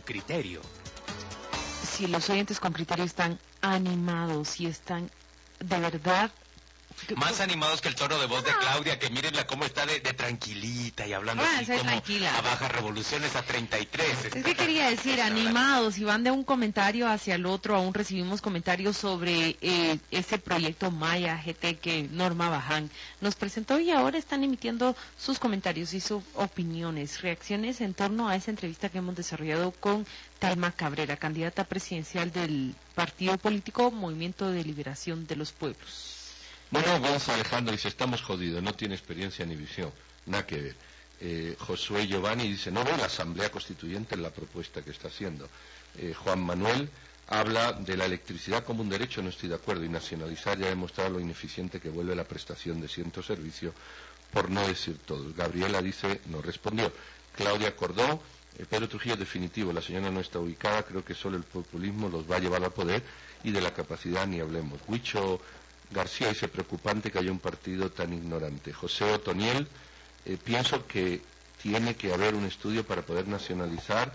criterio. Si los oyentes con criterio están animados y están de verdad... Más animados que el tono de voz de Claudia, que mírenla cómo está de tranquilita y hablando así como tranquila. A bajas revoluciones, a 33. Es que quería decir, animados, y van de un comentario hacia el otro. Aún recibimos comentarios sobre ese proyecto Maya GT que Norma Baján nos presentó, y ahora están emitiendo sus comentarios y sus opiniones, reacciones en torno a esa entrevista que hemos desarrollado con Talma Cabrera, candidata presidencial del partido político Movimiento de Liberación de los Pueblos. Bueno, Gonzalo Alejandro dice, estamos jodidos, no tiene experiencia ni visión, nada que ver. Josué Giovanni dice, no veo la Asamblea Constituyente en la propuesta que está haciendo. Juan Manuel habla de la electricidad como un derecho, no estoy de acuerdo, y nacionalizar ya ha demostrado lo ineficiente que vuelve la prestación de ciertos servicios, por no decir todos. Gabriela dice, no respondió. Claudia Cordón, Pedro Trujillo es definitivo, la señora no está ubicada, creo que solo el populismo los va a llevar al poder, y de la capacidad ni hablemos. Huicho García dice, preocupante que haya un partido tan ignorante. José Otoniel, pienso que tiene que haber un estudio para poder nacionalizar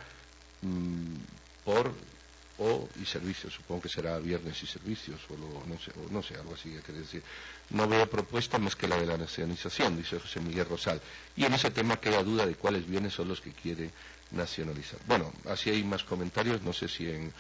y servicios, supongo que será viernes y servicios, o no sé, algo así que quiere decir. No veo propuesta más que la de la nacionalización, dice José Miguel Rosal. Y en ese tema queda duda de cuáles bienes son los que quiere nacionalizar. Bueno, así hay más comentarios, no sé si en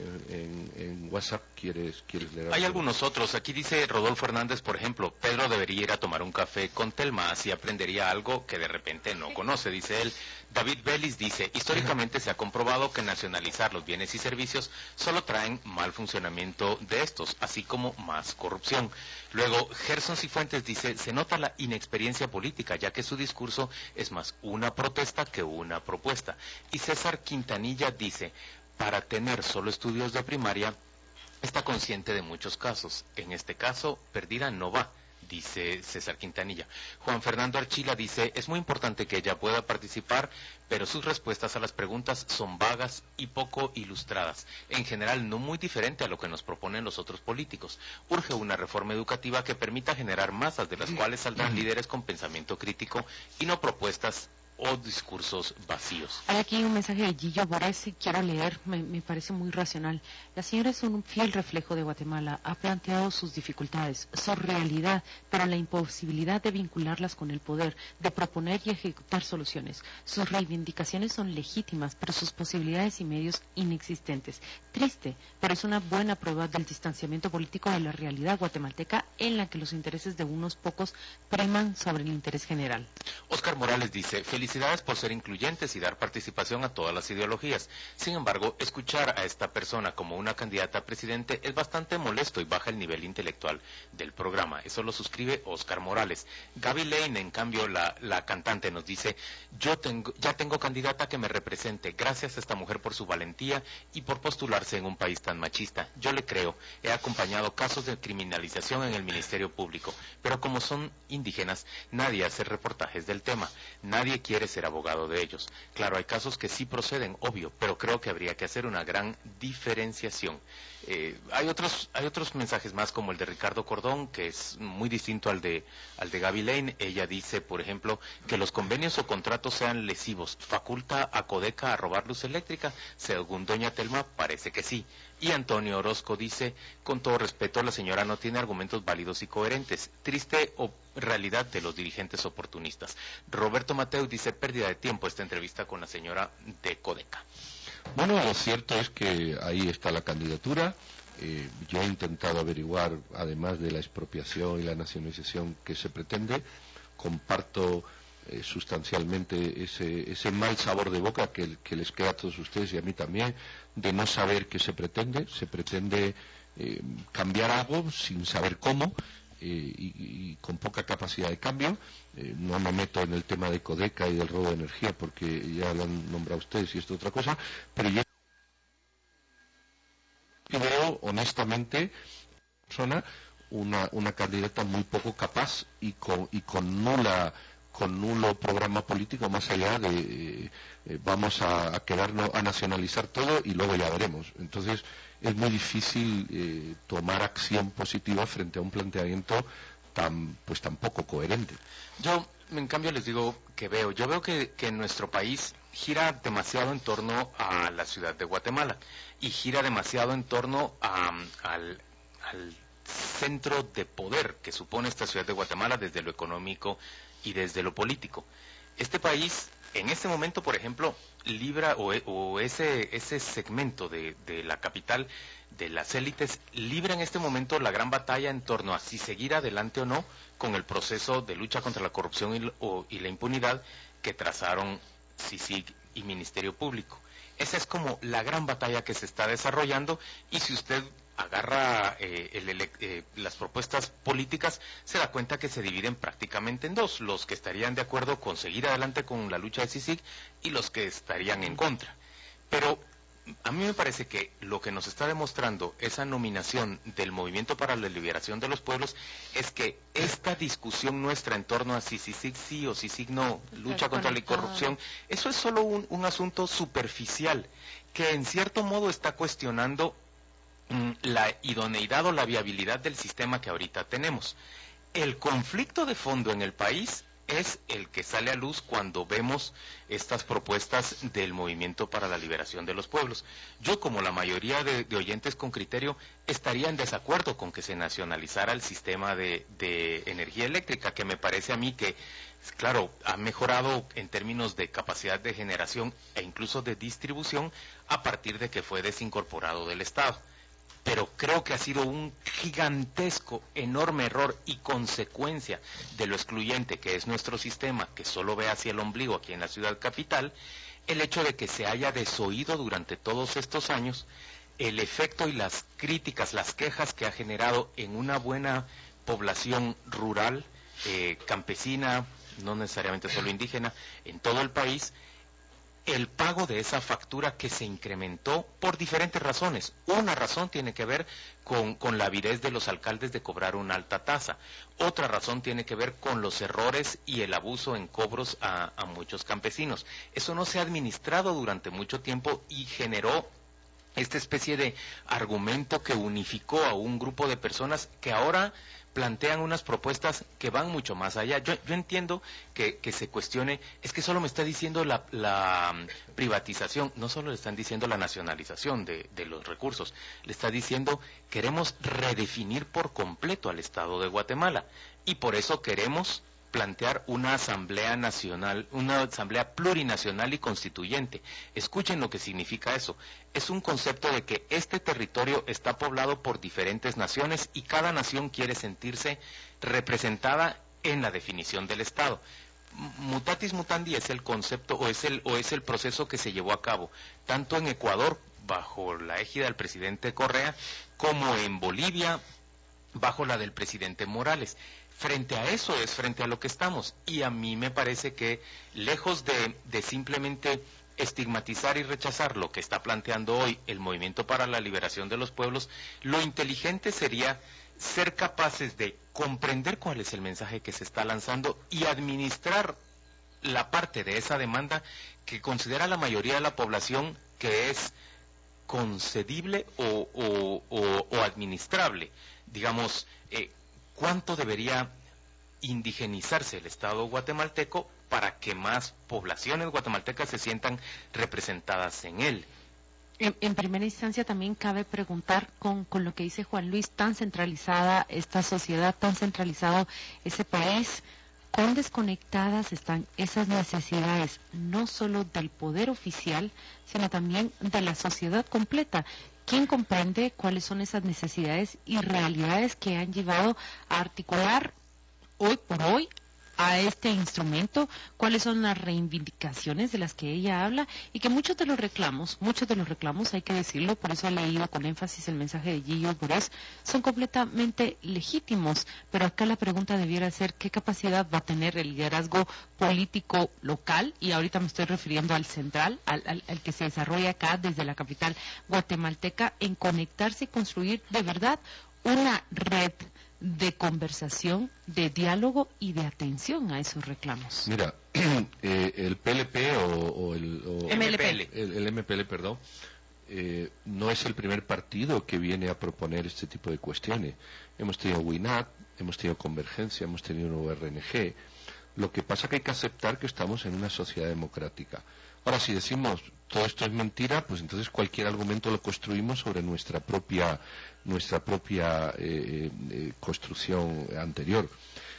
WhatsApp quieres leer. Hay algunos otros. Aquí dice Rodolfo Hernández, por ejemplo, Pedro debería ir a tomar un café con Telma, así aprendería algo que de repente no conoce, dice él. David Vélez dice, históricamente se ha comprobado que nacionalizar los bienes y servicios solo traen mal funcionamiento de estos, así como más corrupción. Luego, Gerson Cifuentes dice, se nota la inexperiencia política, ya que su discurso es más una protesta que una propuesta. Y César Quintanilla dice, para tener solo estudios de primaria, está consciente de muchos casos. En este caso, perdida no va, dice César Quintanilla. Juan Fernando Archila dice, es muy importante que ella pueda participar, pero sus respuestas a las preguntas son vagas y poco ilustradas. En general, no muy diferente a lo que nos proponen los otros políticos. Urge una reforma educativa que permita generar masas de las cuales saldrán líderes con pensamiento crítico y no propuestas o discursos vacíos. Hay aquí un mensaje de Gillo Borges y quiero leer, me parece muy racional. La señora es un fiel reflejo de Guatemala, ha planteado sus dificultades, su realidad, pero la imposibilidad de vincularlas con el poder, de proponer y ejecutar soluciones. Sus reivindicaciones son legítimas, pero sus posibilidades y medios inexistentes. Triste, pero es una buena prueba del distanciamiento político de la realidad guatemalteca en la que los intereses de unos pocos priman sobre el interés general. Oscar Morales dice, felicidades por ser incluyentes y dar participación a todas las ideologías. Sin embargo, escuchar a esta persona como una candidata a presidente es bastante molesto y baja el nivel intelectual del programa. Eso lo suscribe Oscar Morales. Gaby Lane, en cambio, la cantante, nos dice, ya tengo candidata que me represente. Gracias a esta mujer por su valentía y por postularse en un país tan machista. Yo le creo. He acompañado casos de criminalización en el Ministerio Público, pero como son indígenas, nadie hace reportajes del tema. Nadie quiere ser abogado de ellos. Claro, hay casos que sí proceden, obvio, pero creo que habría que hacer una gran diferenciación. Hay otros mensajes más, como el de Ricardo Cordón, que es muy distinto al de Gaby Lane. Ella dice, por ejemplo, que los convenios o contratos sean lesivos. ¿Faculta a Codeca a robar luz eléctrica? Según doña Telma, parece que sí. Y Antonio Orozco dice, con todo respeto, la señora no tiene argumentos válidos y coherentes. Triste realidad de los dirigentes oportunistas. Roberto Mateo dice, pérdida de tiempo esta entrevista con la señora de Codeca. Bueno, lo cierto es que ahí está la candidatura. Yo he intentado averiguar, además de la expropiación y la nacionalización que se pretende, comparto sustancialmente ese mal sabor de boca que les queda a todos ustedes y a mí también, de no saber qué se pretende. Se pretende cambiar algo sin saber cómo, y con poca capacidad de cambio. No me meto en el tema de Codeca y del robo de energía porque ya lo han nombrado ustedes y esto es otra cosa, pero yo veo honestamente una candidata muy poco capaz y con nulo programa político, más allá de vamos a quedarnos a nacionalizar todo y luego ya veremos. Entonces es muy difícil tomar acción positiva frente a un planteamiento tan poco coherente. Yo, en cambio, les digo que yo veo que en nuestro país gira demasiado en torno a la ciudad de Guatemala y gira demasiado en torno al centro de poder que supone esta ciudad de Guatemala desde lo económico y desde lo político. Este país, en este momento, por ejemplo, libra ese segmento de la capital, de las élites, libra en este momento la gran batalla en torno a si seguir adelante o no con el proceso de lucha contra la corrupción y la impunidad que trazaron CICIG y Ministerio Público. Esa es como la gran batalla que se está desarrollando, y si usted agarra las propuestas políticas, se da cuenta que se dividen prácticamente en dos: los que estarían de acuerdo con seguir adelante con la lucha de CICIG y los que estarían en contra. Pero a mí me parece que lo que nos está demostrando esa nominación del Movimiento para la Liberación de los Pueblos es que esta discusión nuestra en torno a si CICIG sí o CICIG no, lucha contra la corrupción, eso es solo un asunto superficial que en cierto modo está cuestionando la idoneidad o la viabilidad del sistema que ahorita tenemos. El conflicto de fondo en el país es el que sale a luz cuando vemos estas propuestas del Movimiento para la Liberación de los Pueblos. Yo, como la mayoría de oyentes con criterio, estaría en desacuerdo con que se nacionalizara el sistema de energía eléctrica, que me parece a mí que, claro, ha mejorado en términos de capacidad de generación e incluso de distribución a partir de que fue desincorporado del Estado. Pero creo que ha sido un gigantesco, enorme error y consecuencia de lo excluyente que es nuestro sistema, que solo ve hacia el ombligo aquí en la ciudad capital, el hecho de que se haya desoído durante todos estos años el efecto y las críticas, las quejas que ha generado en una buena población rural, campesina, no necesariamente solo indígena, en todo el país, el pago de esa factura que se incrementó por diferentes razones. Una razón tiene que ver con la avidez de los alcaldes de cobrar una alta tasa. Otra razón tiene que ver con los errores y el abuso en cobros a muchos campesinos. Eso no se ha administrado durante mucho tiempo y generó esta especie de argumento que unificó a un grupo de personas que ahora plantean unas propuestas que van mucho más allá. Yo entiendo que se cuestione, es que solo me está diciendo la privatización, no solo le están diciendo la nacionalización de los recursos, le está diciendo queremos redefinir por completo al Estado de Guatemala, y por eso queremos plantear una asamblea nacional, una asamblea plurinacional y constituyente. Escuchen lo que significa eso. Es un concepto de que este territorio está poblado por diferentes naciones y cada nación quiere sentirse representada en la definición del Estado. Mutatis mutandi es el concepto o es el proceso que se llevó a cabo tanto en Ecuador bajo la égida del presidente Correa como en Bolivia bajo la del presidente Morales. Frente a eso es frente a lo que estamos, y a mí me parece que lejos de simplemente estigmatizar y rechazar lo que está planteando hoy el Movimiento para la Liberación de los Pueblos, lo inteligente sería ser capaces de comprender cuál es el mensaje que se está lanzando y administrar la parte de esa demanda que considera la mayoría de la población que es concedible o administrable. Digamos, ¿cuánto debería indigenizarse el Estado guatemalteco para que más poblaciones guatemaltecas se sientan representadas en él? En primera instancia también cabe preguntar con lo que dice Juan Luis, tan centralizada esta sociedad, tan centralizado ese país, ¿cuán desconectadas están esas necesidades, no solo del poder oficial, sino también de la sociedad completa? ¿Quién comprende cuáles son esas necesidades y realidades que han llevado a articular hoy por hoy a este instrumento? ¿Cuáles son las reivindicaciones de las que ella habla? Y que muchos de los reclamos, hay que decirlo, por eso he leído con énfasis el mensaje de Gillo Borés, son completamente legítimos, pero acá la pregunta debiera ser qué capacidad va a tener el liderazgo político local, y ahorita me estoy refiriendo al central, al que se desarrolla acá desde la capital guatemalteca, en conectarse y construir de verdad una red de conversación, de diálogo y de atención a esos reclamos. Mira, el PLP o el MPL, perdón, no es el primer partido que viene a proponer este tipo de cuestiones. Hemos tenido WINAT, hemos tenido Convergencia, hemos tenido un RNG. Lo que pasa es que hay que aceptar que estamos en una sociedad democrática. Ahora, si decimos todo esto es mentira, pues entonces cualquier argumento lo construimos sobre nuestra propia construcción anterior.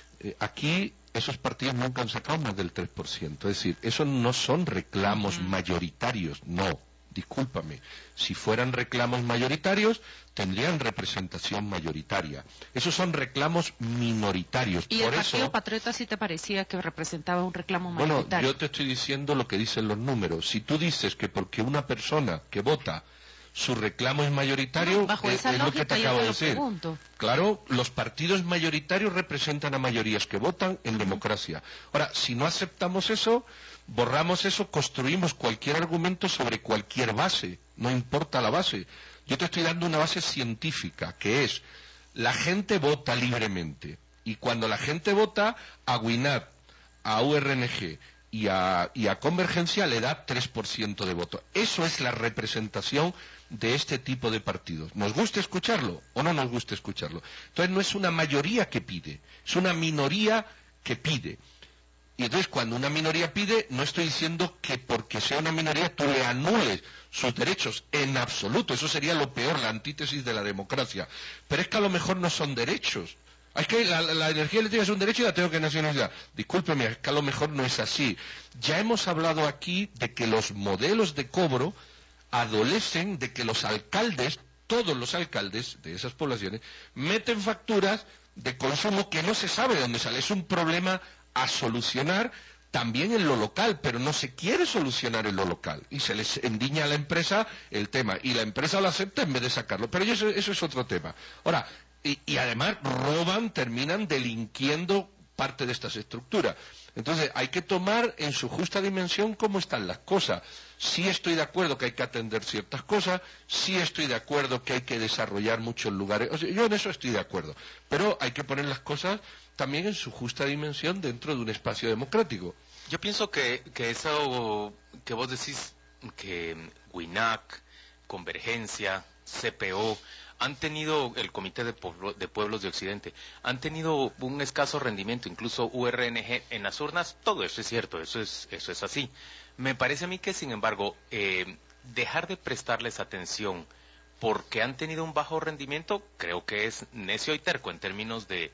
Aquí esos partidos nunca han sacado más del 3%, es decir, esos no son reclamos mayoritarios, no, discúlpame, si fueran reclamos mayoritarios tendrían representación mayoritaria, esos son reclamos minoritarios. ¿Y por el eso, Partido Patriota sí te parecía que representaba un reclamo mayoritario? bueno, yo te estoy diciendo lo que dicen los números. Si tú dices que porque una persona que vota su reclamo es mayoritario, bajo esa es lo que te lógica, acabo yo de te lo decir. pregunto. Claro, los partidos mayoritarios representan a mayorías que votan en democracia. Ahora, si no aceptamos eso, borramos eso, construimos cualquier argumento sobre cualquier base, no importa la base. Yo te estoy dando una base científica, que es, la gente vota libremente, y cuando la gente vota, a WINAD, a URNG y a Convergencia le da 3% de voto. Eso es la representación de este tipo de partidos. ¿Nos gusta escucharlo o no nos gusta escucharlo? Entonces no es una mayoría que pide, es una minoría que pide. Y entonces cuando una minoría pide, no estoy diciendo que porque sea una minoría tú le anules sus derechos, en absoluto, eso sería lo peor, la antítesis de la democracia. Pero es que a lo mejor no son derechos. Es que la energía eléctrica es un derecho y la tengo que nacionalizar. Discúlpeme, es que a lo mejor no es así. Ya hemos hablado aquí de que los modelos de cobro adolecen de que los alcaldes, todos los alcaldes de esas poblaciones, meten facturas de consumo que no se sabe de dónde sale. Es un problema a solucionar también en lo local, pero no se quiere solucionar en lo local. Y se les endiña a la empresa el tema, y la empresa lo acepta en vez de sacarlo. Pero eso es otro tema. Ahora, y además roban, terminan delinquiendo parte de estas estructuras. Entonces hay que tomar en su justa dimensión cómo están las cosas. Sí estoy de acuerdo que hay que atender ciertas cosas, sí estoy de acuerdo que hay que desarrollar muchos lugares, o sea, yo en eso estoy de acuerdo, pero hay que poner las cosas también en su justa dimensión dentro de un espacio democrático. Yo pienso que eso que vos decís, que WINAC, Convergencia, CPO, han tenido, el Comité de Pueblos de Occidente, han tenido un escaso rendimiento, incluso URNG en las urnas, todo eso es cierto, eso es así. Me parece a mí que, sin embargo, dejar de prestarles atención porque han tenido un bajo rendimiento, creo que es necio y terco en términos de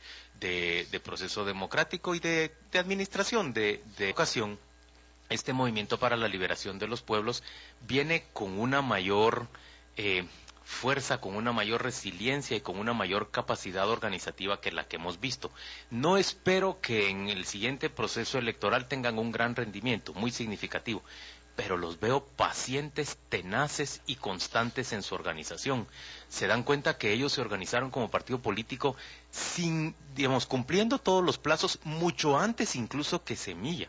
proceso democrático y de administración, de educación. Este movimiento para la liberación de los pueblos viene con una mayor fuerza, con una mayor resiliencia y con una mayor capacidad organizativa que la que hemos visto. No espero que en el siguiente proceso electoral tengan un gran rendimiento, muy significativo, pero los veo pacientes, tenaces y constantes en su organización. Se dan cuenta que ellos se organizaron como partido político sin, digamos, cumpliendo todos los plazos, mucho antes incluso que Semilla.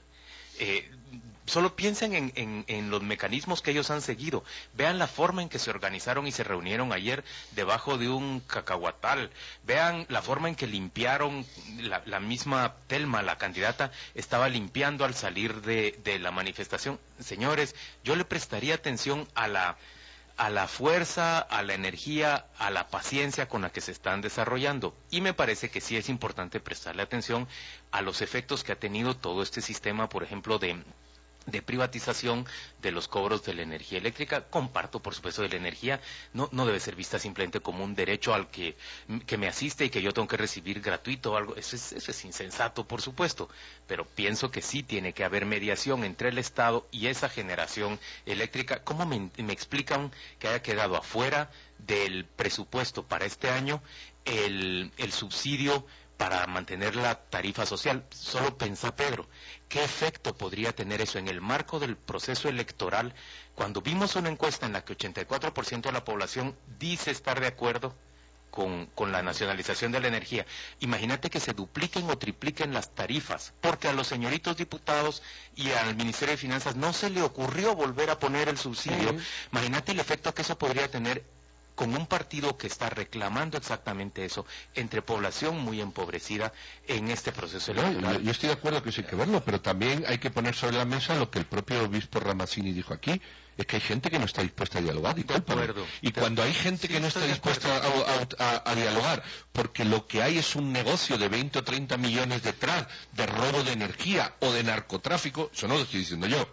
Solo piensen en los mecanismos que ellos han seguido. Vean la forma en que se organizaron y se reunieron ayer debajo de un cacahuatal. Vean la forma en que limpiaron, la misma Telma, la candidata, estaba limpiando al salir de la manifestación. Señores, yo le prestaría atención a la fuerza, a la energía, a la paciencia con la que se están desarrollando. Y me parece que sí es importante prestarle atención a los efectos que ha tenido todo este sistema, por ejemplo, de privatización de los cobros de la energía eléctrica. Comparto, por supuesto, de la energía, no debe ser vista simplemente como un derecho al que me asiste y que yo tengo que recibir gratuito o algo. Eso es insensato, por supuesto, pero pienso que sí tiene que haber mediación entre el Estado y esa generación eléctrica. ¿Cómo me explican que haya quedado afuera del presupuesto para este año el subsidio para mantener la tarifa social? Solo pensa, Pedro, ¿qué efecto podría tener eso en el marco del proceso electoral cuando vimos una encuesta en la que 84% de la población dice estar de acuerdo con la nacionalización de la energía? Imagínate que se dupliquen o tripliquen las tarifas, porque a los señoritos diputados y al Ministerio de Finanzas no se le ocurrió volver a poner el subsidio. Imagínate el efecto que eso podría tener con un partido que está reclamando exactamente eso, entre población muy empobrecida en este proceso electoral. Yo estoy de acuerdo que eso hay que verlo, pero también hay que poner sobre la mesa lo que el propio obispo Ramazzini dijo aquí, es que hay gente que no está dispuesta a dialogar. Y cuando hay gente que no está dispuesta a dialogar, porque lo que hay es un negocio de 20 o 30 millones detrás de robo de energía o de narcotráfico, eso no lo estoy diciendo yo,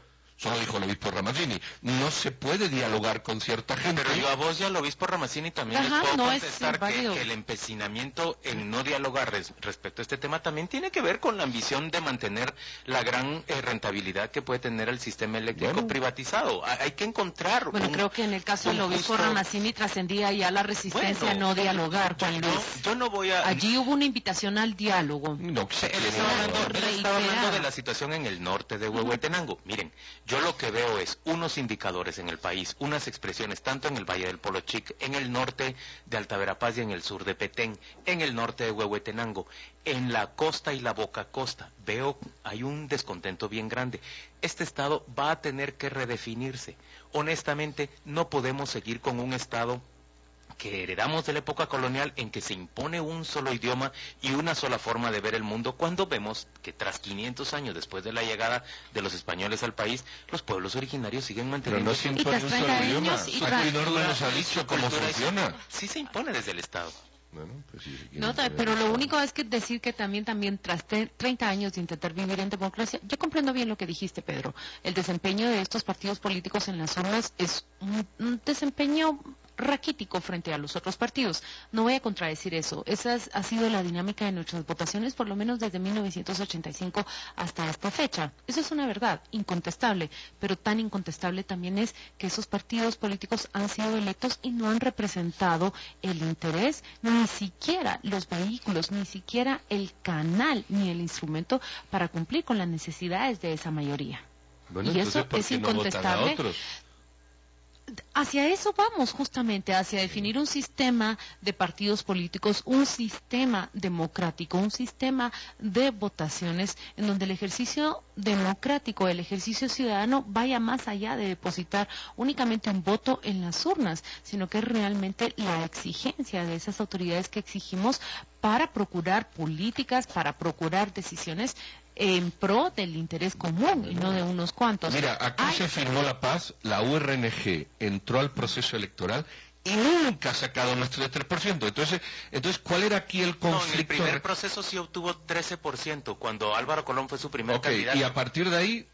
Solo dijo el obispo Ramazzini. No se puede dialogar con cierta gente. Pero yo a vos y al obispo Ramazzini también les puedo no contestar que el empecinamiento en no dialogar respecto a este tema también tiene que ver con la ambición de mantener la gran rentabilidad que puede tener el sistema eléctrico privatizado. Hay que encontrar creo que en el caso del obispo Ramazzini trascendía ya la resistencia a no dialogar, Juan Luis. Yo no voy a... Allí hubo una invitación al diálogo. No, él estaba hablando de la situación en el norte de Huehuetenango. Miren, yo lo que veo es unos indicadores en el país, unas expresiones, tanto en el Valle del Polochic, en el norte de Alta Verapaz y en el sur de Petén, en el norte de Huehuetenango, en la costa y la boca costa. Veo, hay un descontento bien grande. Este estado va a tener que redefinirse. Honestamente, no podemos seguir con un estado que heredamos de la época colonial en que se impone un solo idioma y una sola forma de ver el mundo, cuando vemos que tras 500 años después de la llegada de los españoles al país, los pueblos originarios siguen manteniendo... Pero no se impone un solo idioma. Aquí Norma nos ha dicho cómo funciona. Sí se impone desde el Estado. Bueno, pues sí, pero lo único es que decir que también tras 30 años de intentar vivir en democracia, yo comprendo bien lo que dijiste, Pedro. El desempeño de estos partidos políticos en las urnas es un desempeño raquítico frente a los otros partidos. No voy a contradecir eso. Esa ha sido la dinámica de nuestras votaciones, por lo menos desde 1985 hasta esta fecha. Eso es una verdad, incontestable, pero tan incontestable también es que esos partidos políticos han sido electos y no han representado el interés, ni siquiera los vehículos, ni siquiera el canal, ni el instrumento para cumplir con las necesidades de esa mayoría. Bueno, y eso es incontestable. Hacia eso vamos justamente, hacia definir un sistema de partidos políticos, un sistema democrático, un sistema de votaciones en donde el ejercicio democrático, el ejercicio ciudadano vaya más allá de depositar únicamente un voto en las urnas, sino que es realmente la exigencia de esas autoridades que exigimos para procurar políticas, para procurar decisiones en pro del interés común y no de unos cuantos. Mira, aquí se firmó la paz, la URNG entró al proceso electoral y nunca ha sacado más de 3%. Entonces, ¿cuál era aquí el conflicto? No, en el primer proceso sí obtuvo 13%, cuando Álvaro Colón fue su primer candidato. Y a partir de ahí,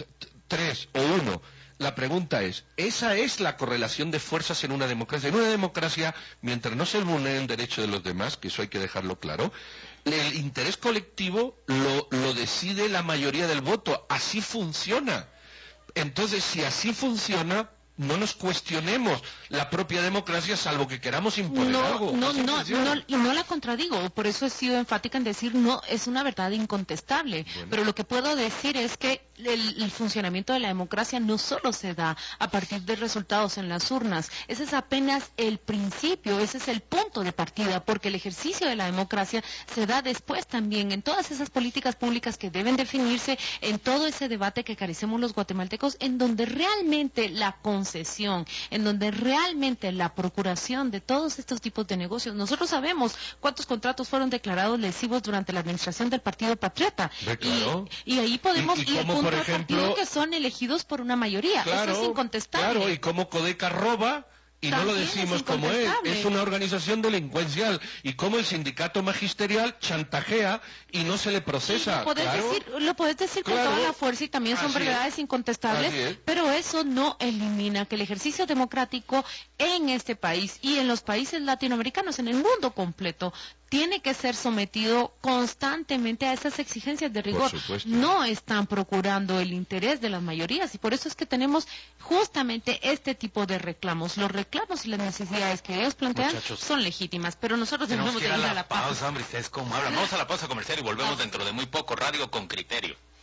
3 o 1. La pregunta es, ¿esa es la correlación de fuerzas en una democracia? En una democracia, mientras no se vulnere el derecho de los demás, que eso hay que dejarlo claro, el interés colectivo lo decide la mayoría del voto. Así funciona. Entonces, si así funciona, no nos cuestionemos la propia democracia, salvo que queramos imponer algo. Y no la contradigo, por eso he sido enfática en decir no, es una verdad incontestable. Bueno. Pero lo que puedo decir es que el funcionamiento de la democracia no solo se da a partir de resultados en las urnas. Ese es apenas el principio, ese es el punto de partida, porque el ejercicio de la democracia se da después también en todas esas políticas públicas que deben definirse, en todo ese debate que carecemos los guatemaltecos, en donde realmente la concesión, en donde realmente la procuración de todos estos tipos de negocios. Nosotros sabemos cuántos contratos fueron declarados lesivos durante la administración del Partido Patriota. Claro. Y ahí podemos ir al punto por ejemplo, partido que son elegidos por una mayoría. Claro, eso es incontestable. Claro, y como Codeca roba... Y no lo decimos como es una organización delincuencial. Y como el sindicato magisterial chantajea y no se le procesa. Lo puedes decir con toda la fuerza y también son verdades incontestables, pero eso no elimina que el ejercicio democrático en este país y en los países latinoamericanos, en el mundo completo, tiene que ser sometido constantemente a esas exigencias de rigor. No están procurando el interés de las mayorías y por eso es que tenemos justamente este tipo de reclamos. Los reclamos y las necesidades que ellos plantean son legítimas, pero nosotros tenemos que ir a la pausa. Hombre, ¿ustedes cómo hablan? Vamos a la pausa comercial y volvemos dentro de muy poco. Radio con Criterio.